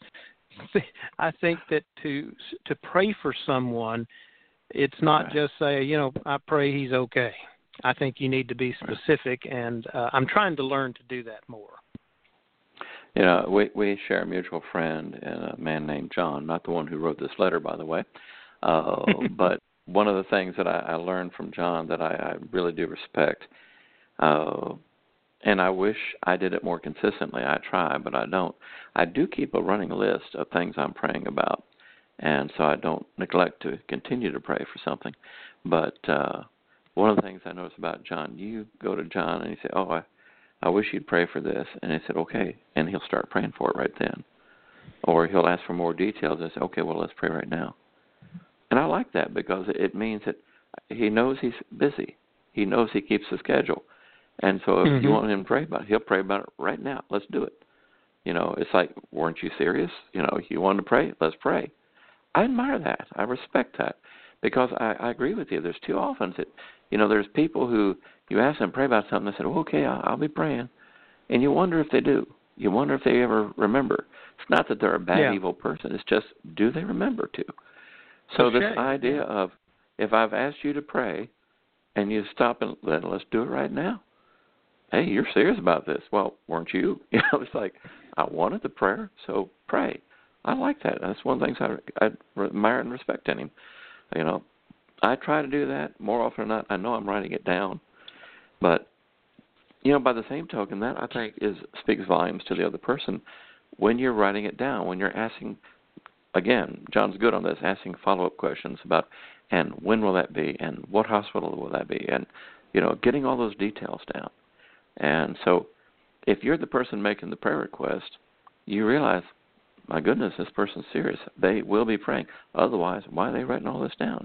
I think that to to pray for someone, it's not right. just say, you know, I pray he's okay. I think you need to be specific, and uh, I'm trying to learn to do that more. You know, we we share a mutual friend, a man named John, not the one who wrote this letter, by the way. Uh, but one of the things that I, I learned from John that I, I really do respect, uh, and I wish I did it more consistently. I try, but I don't. I do keep a running list of things I'm praying about, and so I don't neglect to continue to pray for something. But uh, one of the things I noticed about John, you go to John and you say, oh, I, I wish you'd pray for this. And he said, okay. And he'll start praying for it right then. Or he'll ask for more details and say, okay, well, let's pray right now. And I like that because it means that he knows he's busy. He knows he keeps a schedule. And so if mm-hmm. you want him to pray about it, he'll pray about it right now. Let's do it. You know, it's like, weren't you serious? You know, you wanted to pray? Let's pray. I admire that. I respect that because I, I agree with you. There's too often that, you know, there's people who you ask them to pray about something, they said, well, okay, I'll, I'll be praying. And you wonder if they do. You wonder if they ever remember. It's not that they're a bad, yeah. evil person. It's just, do they remember to? So okay. this idea of, if I've asked you to pray and you stop and let, let's do it right now. Hey, you're serious about this. Well, weren't you? You know, it's like, I wanted the prayer, so pray. I like that. That's one of the things I, I admire and respect in him. You know, I try to do that more often than not. I know I'm writing it down. But, you know, by the same token, that I think is speaks volumes to the other person when you're writing it down, when you're asking, again, John's good on this, asking follow-up questions about, and when will that be, and what hospital will that be, and, you know, getting all those details down. And so if you're the person making the prayer request, you realize, my goodness, this person's serious. They will be praying. Otherwise, why are they writing all this down?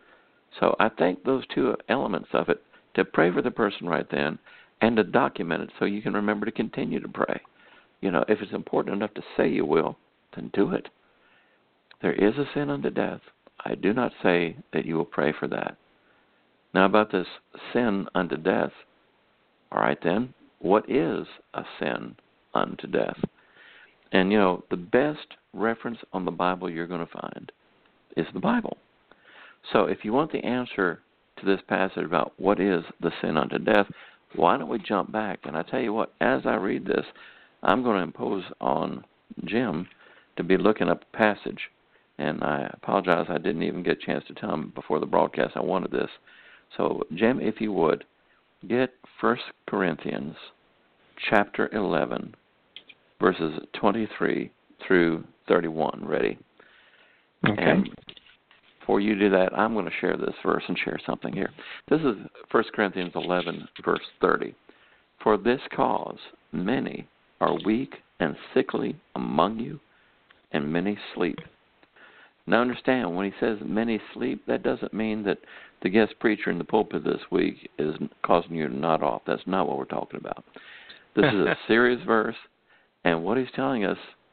So I think those two elements of it, to pray for the person right then and to document it so you can remember to continue to pray. You know, if it's important enough to say you will, then do it. There is a sin unto death. I do not say that you will pray for that. Now about this sin unto death, all right then, what is a sin unto death? And, you know, the best reference on the Bible you're going to find is the Bible. So if you want the answer to this passage about what is the sin unto death, why don't we jump back? And I tell you what, as I read this, I'm going to impose on Jim to be looking up a passage. And I apologize, I didn't even get a chance to tell him before the broadcast I wanted this. So, Jim, if you would, get First Corinthians chapter eleven, verses twenty-three through thirty-one. Ready? Okay. And before you do that, I'm going to share this verse and share something here. This is First Corinthians eleven, verse thirty. For this cause many are weak and sickly among you, and many sleep. Now understand, when he says many sleep, that doesn't mean that the guest preacher in the pulpit this week is causing you to nod off. That's not what we're talking about. This is a serious verse, and what he's telling us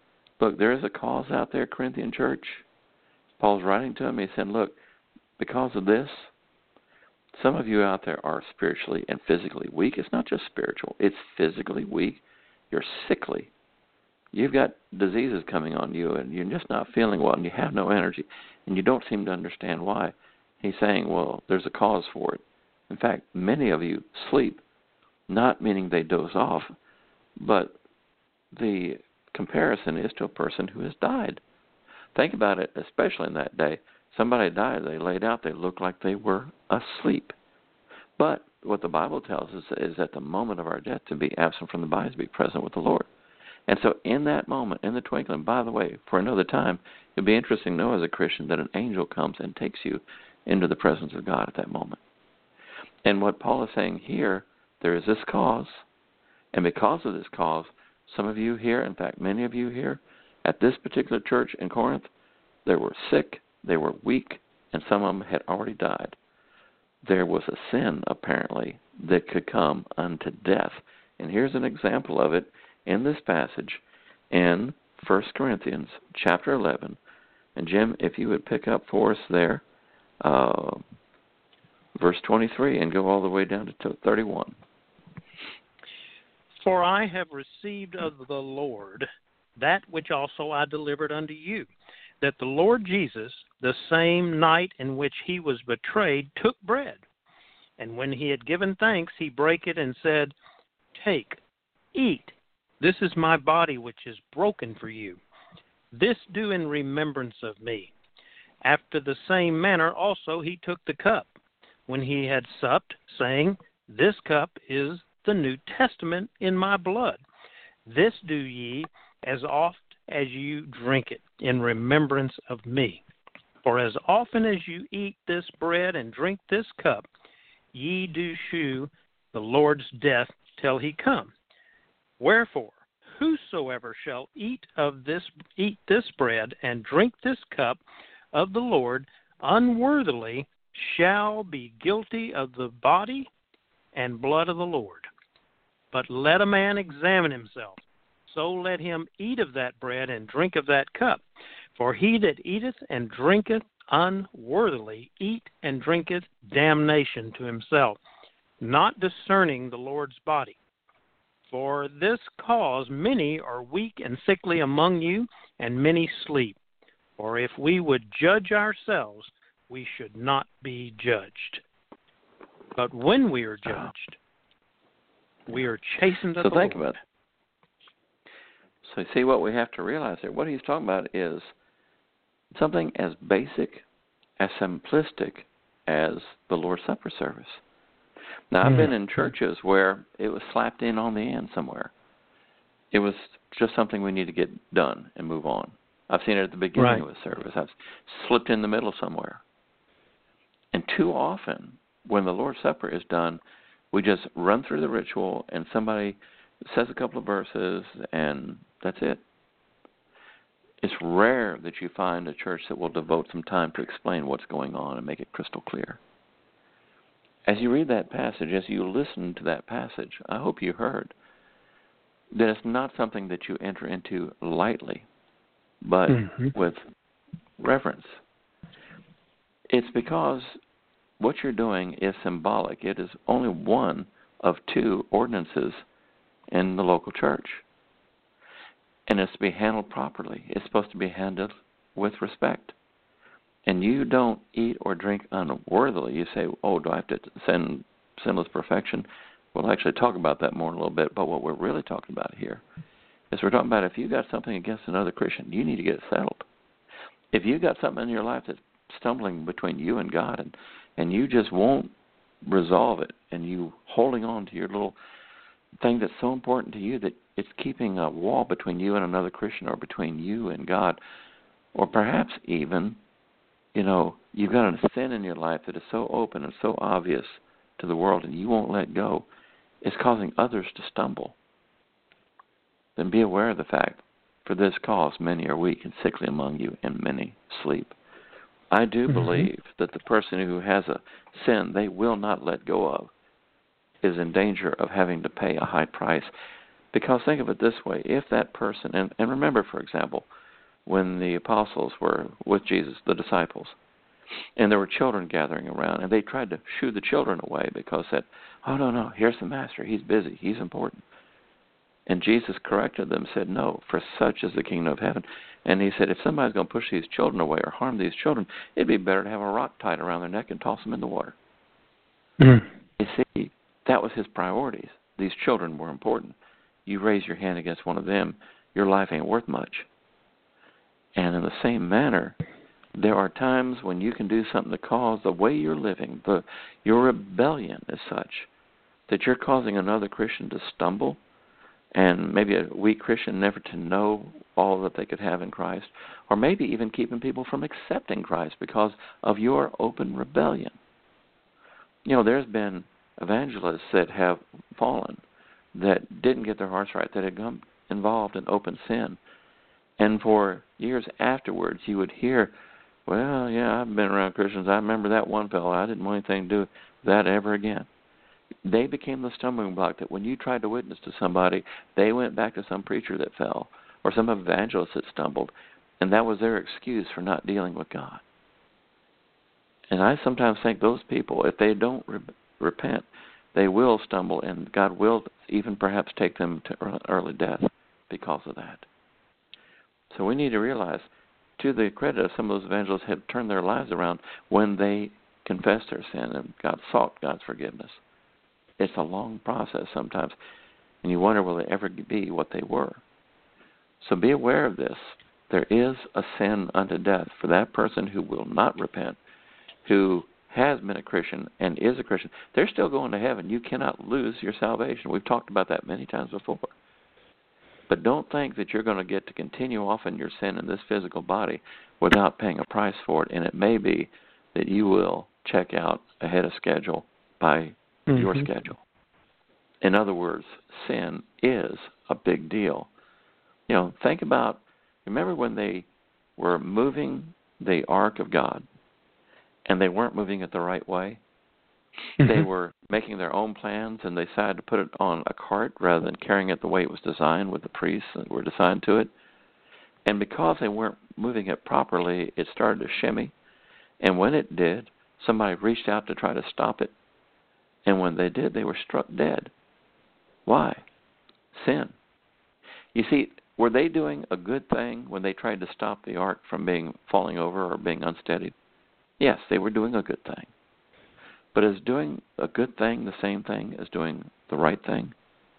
Look, there is a cause out there, Corinthian church. Paul's writing to them. He said, look, because of this, some of you out there are spiritually and physically weak. It's not just spiritual. It's physically weak. You're sickly. You've got diseases coming on you, and you're just not feeling well, and you have no energy, and you don't seem to understand why. He's saying, well, there's a cause for it. In fact, many of you sleep, not meaning they doze off, but the comparison is to a person who has died. Think about it, especially in that day. Somebody died, they laid out, they looked like they were asleep. But what the Bible tells us is at the moment of our death to be absent from the body, to be present with the Lord. And so in that moment, in the twinkling, by the way, for another time, it'd be interesting to know as a Christian that an angel comes and takes you into the presence of God at that moment. And what Paul is saying here, there is this cause, and because of this cause, some of you here, in fact, many of you here, at this particular church in Corinth, they were sick, they were weak, and some of them had already died. There was a sin, apparently, that could come unto death. And here's an example of it in this passage in First Corinthians chapter eleven. And Jim, if you would pick up for us there, uh, verse twenty-three, and go all the way down to thirty-one. For I have received of the Lord that which also I delivered unto you, that the Lord Jesus, the same night in which he was betrayed, took bread. And when he had given thanks, he brake it and said, Take, eat. This is my body which is broken for you. This do in remembrance of me. After the same manner also he took the cup, when he had supped, saying, This cup is the New Testament in my blood. This do ye as oft as you drink it, in remembrance of me. For as often as you eat this bread and drink this cup, ye do shew the Lord's death till he come. Wherefore, whosoever shall eat of this eat this bread and drink this cup of the Lord unworthily shall be guilty of the body and blood of the Lord. But let a man examine himself, so let him eat of that bread and drink of that cup. For he that eateth and drinketh unworthily eat and drinketh damnation to himself, not discerning the Lord's body. For this cause many are weak and sickly among you, and many sleep. For if we would judge ourselves, we should not be judged. But when we are judged, we are chastened of so the think Lord. About it. So see what we have to realize here. What he's talking about is something as basic, as simplistic as the Lord's Supper service. Now, I've been in churches where it was slapped in on the end somewhere. It was just something we need to get done and move on. I've seen it at the beginning right. of a service. I've slipped in the middle somewhere. And too often, when the Lord's Supper is done, we just run through the ritual and somebody says a couple of verses and that's it. It's rare that you find a church that will devote some time to explain what's going on and make it crystal clear. As you read that passage, as you listen to that passage, I hope you heard that it's not something that you enter into lightly, but mm-hmm. with reverence. It's because what you're doing is symbolic. It is only one of two ordinances in the local church. And it's to be handled properly. It's supposed to be handled with respect. And you don't eat or drink unworthily. You say, oh, do I have to send sinless perfection? We'll actually talk about that more in a little bit. But what we're really talking about here is we're talking about if you got something against another Christian, you need to get it settled. If you got something in your life that's stumbling between you and God and, and you just won't resolve it and you holding on to your little thing that's so important to you that it's keeping a wall between you and another Christian or between you and God, or perhaps even, you know, you've got a sin in your life that is so open and so obvious to the world and you won't let go, it's causing others to stumble. Then be aware of the fact, for this cause many are weak and sickly among you, and many sleep. I do mm-hmm. believe that the person who has a sin they will not let go of is in danger of having to pay a high price. Because think of it this way, if that person, and, and remember, for example, when the apostles were with Jesus, the disciples, and there were children gathering around, and they tried to shoo the children away because said, oh, no, no, here's the master, he's busy, he's important. And Jesus corrected them, said, no, for such is the kingdom of heaven. And he said, if somebody's going to push these children away or harm these children, it'd be better to have a rock tied around their neck and toss them in the water. Mm-hmm. You see, that was his priorities. These children were important. You raise your hand against one of them, your life ain't worth much. And in the same manner, there are times when you can do something to cause the way you're living, the your rebellion is such that you're causing another Christian to stumble, and maybe a weak Christian never to know all that they could have in Christ, or maybe even keeping people from accepting Christ because of your open rebellion. You know, there's been evangelists that have fallen, that didn't get their hearts right, that had come involved in open sin. And for years afterwards, you would hear, well, yeah, I've been around Christians. I remember that one fellow. I didn't want anything to do with that ever again. They became the stumbling block that when you tried to witness to somebody, they went back to some preacher that fell or some evangelist that stumbled, and that was their excuse for not dealing with God. And I sometimes think those people, if they don't re- repent, they will stumble, and God will even perhaps take them to early death because of that. So we need to realize, to the credit of some of those evangelists, have turned their lives around when they confessed their sin and God sought God's forgiveness. It's a long process sometimes, and you wonder, will they ever be what they were? So be aware of this. There is a sin unto death for that person who will not repent, who has been a Christian and is a Christian. They're still going to heaven. You cannot lose your salvation. We've talked about that many times before. But don't think that you're going to get to continue off in your sin in this physical body without paying a price for it. And it may be that you will check out ahead of schedule by mm-hmm. your schedule. In other words, sin is a big deal. You know, think about, remember when they were moving the Ark of God and they weren't moving it the right way? Mm-hmm. They were making their own plans, and they decided to put it on a cart rather than carrying it the way it was designed with the priests that were assigned to it. And because they weren't moving it properly, it started to shimmy. And when it did, somebody reached out to try to stop it. And when they did, they were struck dead. Why? Sin. You see, were they doing a good thing when they tried to stop the ark from being falling over or being unsteady? Yes, they were doing a good thing. But is doing a good thing the same thing as doing the right thing?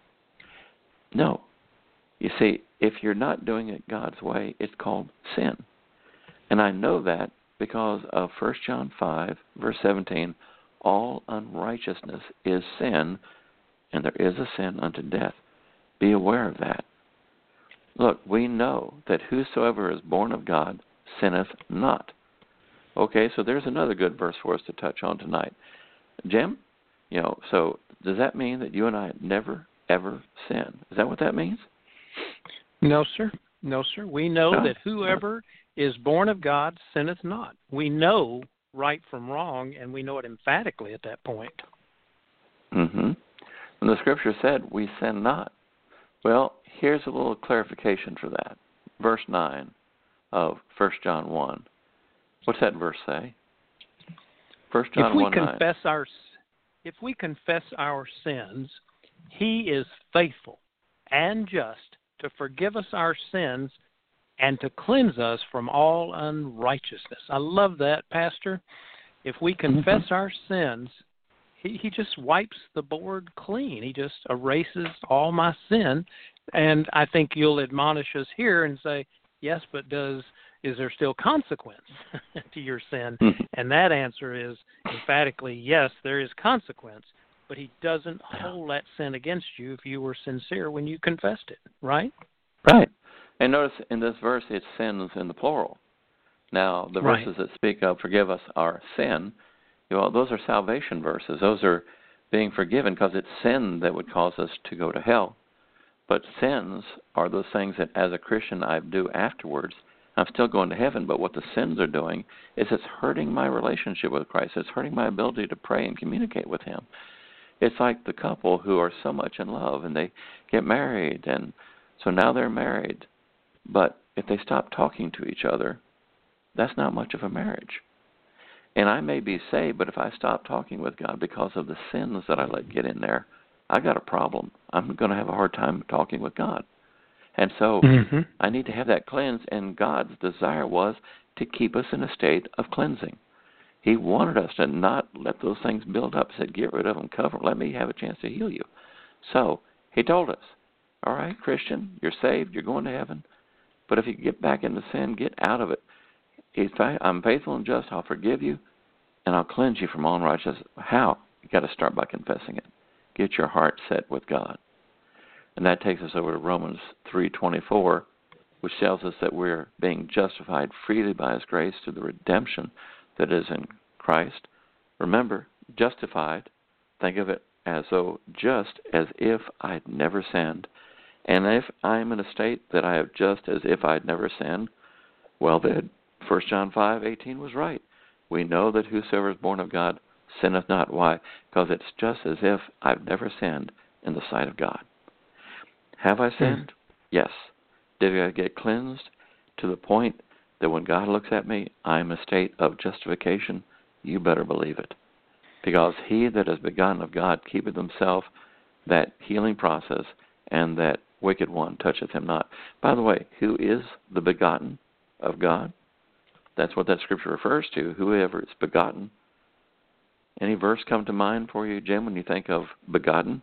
No. You see, if you're not doing it God's way, it's called sin. And I know that because of First John five, verse seventeen, all unrighteousness is sin, and there is a sin unto death. Be aware of that. Look, we know that whosoever is born of God sinneth not. Okay, so there's another good verse for us to touch on tonight. Jim, you know, so does that mean that you and I never, ever sin? Is that what that means? No, sir. No, sir. We know no. that whoever is born of God sinneth not. We know right from wrong, and we know it emphatically at that point. Mm-hmm. And the Scripture said, we sin not. Well, here's a little clarification for that. Verse nine of First John one. What's that verse say? First John if we one, confess our, if we confess our sins, He is faithful and just to forgive us our sins and to cleanse us from all unrighteousness. I love that, Pastor. If we confess mm-hmm. our sins, he, he just wipes the board clean. He just erases all my sin. And I think you'll admonish us here and say, yes, but does is there still consequence to your sin? Mm-hmm. And that answer is emphatically, yes, there is consequence, but he doesn't hold that sin against you if you were sincere when you confessed it, right? Right. And notice in this verse, it sins in the plural. Now, the right. verses that speak of forgive us our sin, you know, those are salvation verses. Those are being forgiven because it's sin that would cause us to go to hell. But sins are those things that as a Christian I do afterwards. I'm still going to heaven, but what the sins are doing is it's hurting my relationship with Christ. It's hurting my ability to pray and communicate with Him. It's like the couple who are so much in love and they get married, and so now they're married. But if they stop talking to each other, that's not much of a marriage. And I may be saved, but if I stop talking with God because of the sins that I let get in there, I got a problem. I'm going to have a hard time talking with God. And so mm-hmm. I need to have that cleansed, and God's desire was to keep us in a state of cleansing. He wanted us to not let those things build up. He said, get rid of them, cover them. Let me have a chance to heal you. So he told us, all right, Christian, you're saved, you're going to heaven. But if you get back into sin, get out of it. He's, I'm faithful and just. I'll forgive you, and I'll cleanse you from all unrighteousness. How? You got to start by confessing it. Get your heart set with God. And that takes us over to Romans three twenty-four, which tells us that we're being justified freely by His grace through the redemption that is in Christ. Remember, justified, think of it as though just as if I'd never sinned. And if I'm in a state that I have just as if I'd never sinned, well then, First John five eighteen was right. We know that whosoever is born of God sinneth not. Why? Because it's just as if I've never sinned in the sight of God. Have I sinned? Mm. Yes. Did I get cleansed to the point that when God looks at me, I'm in a state of justification? You better believe it. Because he that has begotten of God keepeth himself, that healing process, and that wicked one toucheth him not. By the way, who is the begotten of God? That's what that scripture refers to, whoever is begotten. Any verse come to mind for you, Jim, when you think of begotten?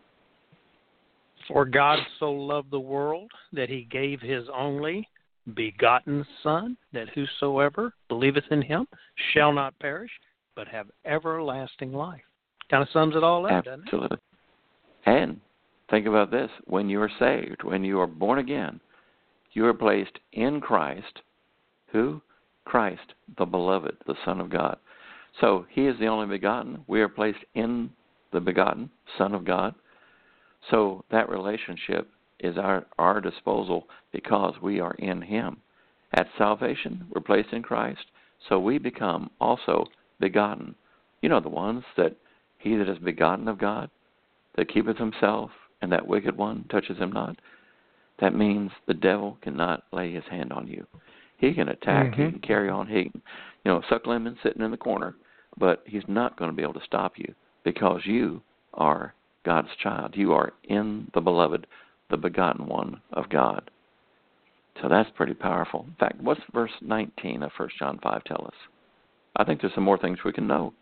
For God so loved the world that he gave his only begotten Son, that whosoever believeth in him shall not perish, but have everlasting life. Kind of sums it all up, doesn't it? Absolutely. And think about this. When you are saved, when you are born again, you are placed in Christ. Who? Christ, the beloved, the Son of God. So he is the only begotten. We are placed in the begotten Son of God. So that relationship is our, our disposal because we are in him. At salvation, we're placed in Christ, so we become also begotten. You know the ones that he that is begotten of God, that keepeth himself, and that wicked one touches him not. That means the devil cannot lay his hand on you. He can attack, mm-hmm. he can carry on, he can, you know, suck lemon sitting in the corner, but he's not going to be able to stop you because you are God's child. You are in the beloved, the begotten one of God. So that's pretty powerful. In fact, what's verse nineteen of First John five tell us? I think there's some more things we can know.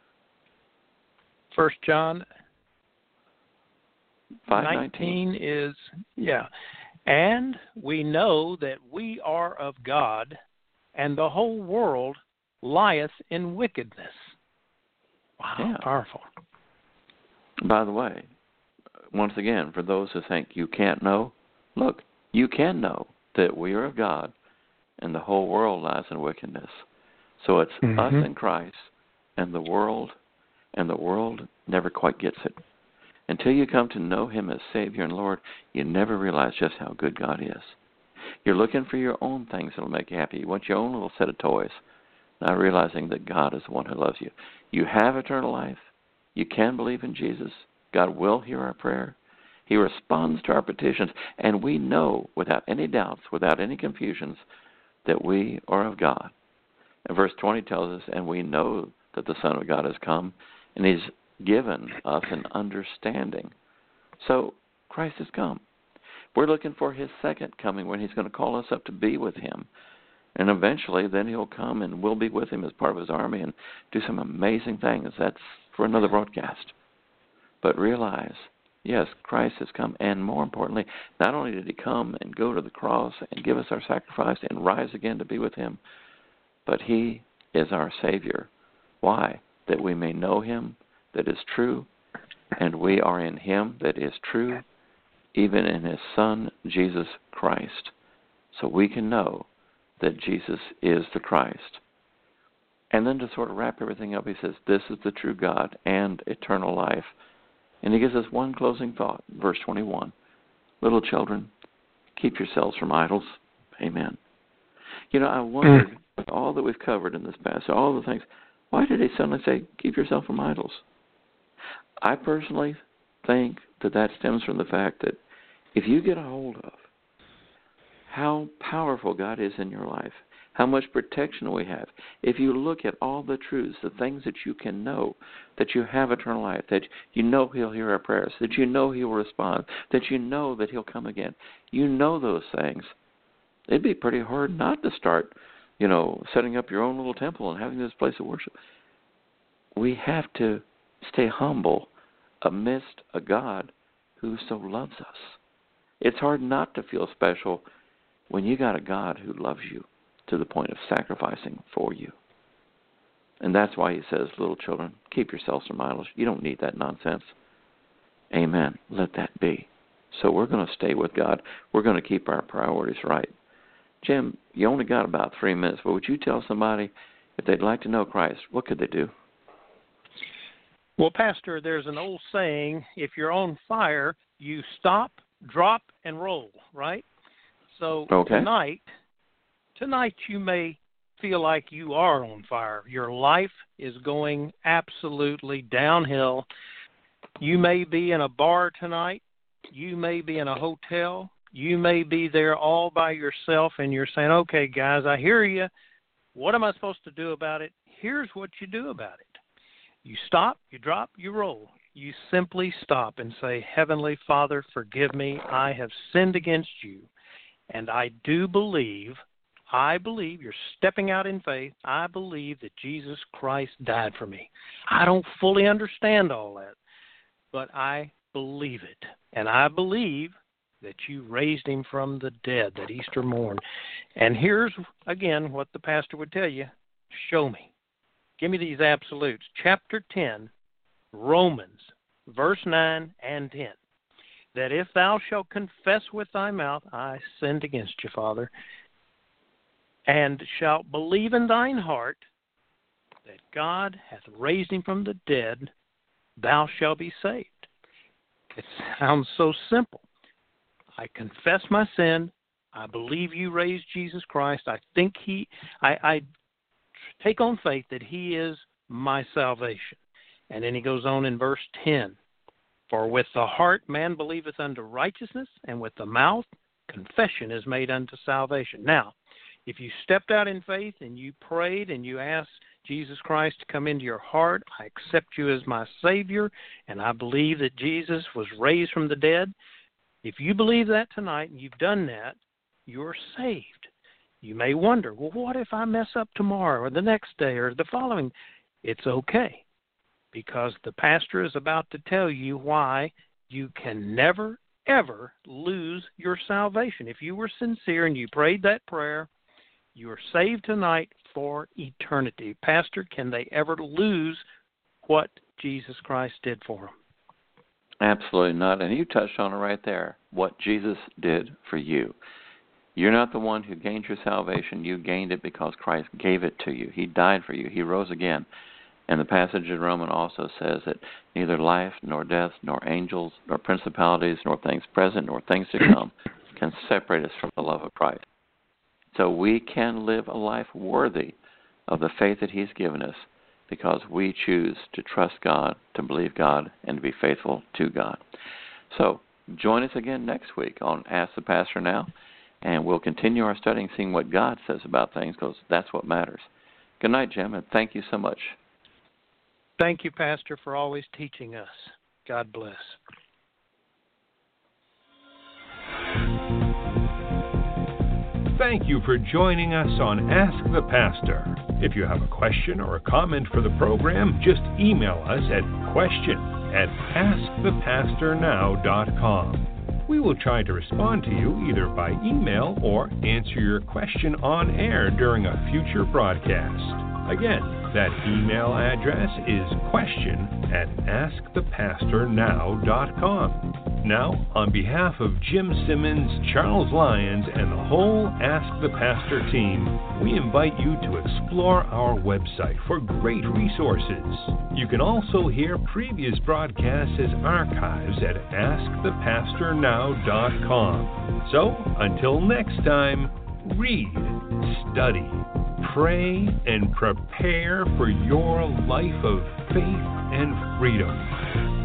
First John five nineteen is, yeah. And we know that we are of God, and the whole world lieth in wickedness. Wow, yeah. Powerful. By the way, once again, for those who think you can't know, look, you can know that we are of God, and the whole world lies in wickedness. So it's mm-hmm. us in Christ, and the world, and the world never quite gets it. Until you come to know him as Savior and Lord, you never realize just how good God is. You're looking for your own things that will make you happy. You want your own little set of toys, not realizing that God is the one who loves you. You have eternal life. You can believe in Jesus. God will hear our prayer. He responds to our petitions, and we know without any doubts, without any confusions, that we are of God. And verse twenty tells us, and we know that the Son of God has come, and he's given us an understanding. So Christ has come. We're looking for his second coming when he's going to call us up to be with him. And eventually then he'll come and we'll be with him as part of his army and do some amazing things. That's for another broadcast. But realize, yes, Christ has come. And more importantly, not only did he come and go to the cross and give us our sacrifice and rise again to be with him, but he is our Savior. Why? That we may know him, that is true, and we are in him that is true, even in his Son, Jesus Christ. So we can know that Jesus is the Christ. And then to sort of wrap everything up, he says, this is the true God and eternal life. And he gives us one closing thought, verse twenty-one. Little children, keep yourselves from idols. Amen. You know, I wonder, with all that we've covered in this passage, all the things, why did he suddenly say, keep yourself from idols? I personally think that that stems from the fact that if you get a hold of how powerful God is in your life, how much protection we have, if you look at all the truths, the things that you can know, that you have eternal life, that you know He'll hear our prayers, that you know He'll respond, that you know that He'll come again, you know those things, it'd be pretty hard not to start, you know, setting up your own little temple and having this place of worship. We have to stay humble amidst a God who so loves us. It's hard not to feel special when you got a God who loves you to the point of sacrificing for you. And that's why He says, little children, keep yourselves from idols. You don't need that nonsense. Amen. Let that be. So we're going to stay with God. We're going to keep our priorities right. Jim, you only got about three minutes, but would you tell somebody if they'd like to know Christ, what could they do? Well, Pastor, there's an old saying, if you're on fire, you stop, drop, and roll, right? So okay. tonight, tonight you may feel like you are on fire. Your life is going absolutely downhill. You may be in a bar tonight. You may be in a hotel. You may be there all by yourself, and you're saying, okay, guys, I hear you. What am I supposed to do about it? Here's what you do about it. You stop, you drop, you roll. You simply stop and say, Heavenly Father, forgive me. I have sinned against you. And I do believe, I believe, you're stepping out in faith, I believe that Jesus Christ died for me. I don't fully understand all that, but I believe it. And I believe that you raised Him from the dead, that Easter morn. And here's, again, what the pastor would tell you. Show me. Give me these absolutes. Chapter ten, Romans, verse nine and ten. That if thou shalt confess with thy mouth, I sinned against you, Father, and shalt believe in thine heart that God hath raised Him from the dead, thou shalt be saved. It sounds so simple. I confess my sin. I believe you raised Jesus Christ. I think He, I, I take on faith that He is my salvation. And then he goes on in verse ten. For with the heart man believeth unto righteousness, and with the mouth confession is made unto salvation. Now, if you stepped out in faith and you prayed and you asked Jesus Christ to come into your heart, I accept you as my Savior, and I believe that Jesus was raised from the dead. If you believe that tonight and you've done that, you're saved. You may wonder, well, what if I mess up tomorrow or the next day or the following? It's okay, because the pastor is about to tell you why you can never, ever lose your salvation. If you were sincere and you prayed that prayer, you are saved tonight for eternity. Pastor, can they ever lose what Jesus Christ did for them? Absolutely not. And you touched on it right there, what Jesus did for you. You're not the one who gained your salvation. You gained it because Christ gave it to you. He died for you. He rose again. And the passage in Romans also says that neither life, nor death, nor angels, nor principalities, nor things present, nor things to come can separate us from the love of Christ. So we can live a life worthy of the faith that He's given us because we choose to trust God, to believe God, and to be faithful to God. So join us again next week on Ask the Pastor Now, and we'll continue our studying, seeing what God says about things, because that's what matters. Good night, Jim, and thank you so much. Thank you, Pastor, for always teaching us. God bless. Thank you for joining us on Ask the Pastor. If you have a question or a comment for the program, just email us at question at ask the pastor now dot com. We will try to respond to you either by email or answer your question on air during a future broadcast. Again, that email address is question at ask the pastor now dot com. Now, on behalf of Jim Simmons, Charles Lyons, and the whole Ask the Pastor team, we invite you to explore our website for great resources. You can also hear previous broadcasts as archives at ask the pastor now dot com. So, until next time, read, study, pray, and prepare for your life of faith and freedom.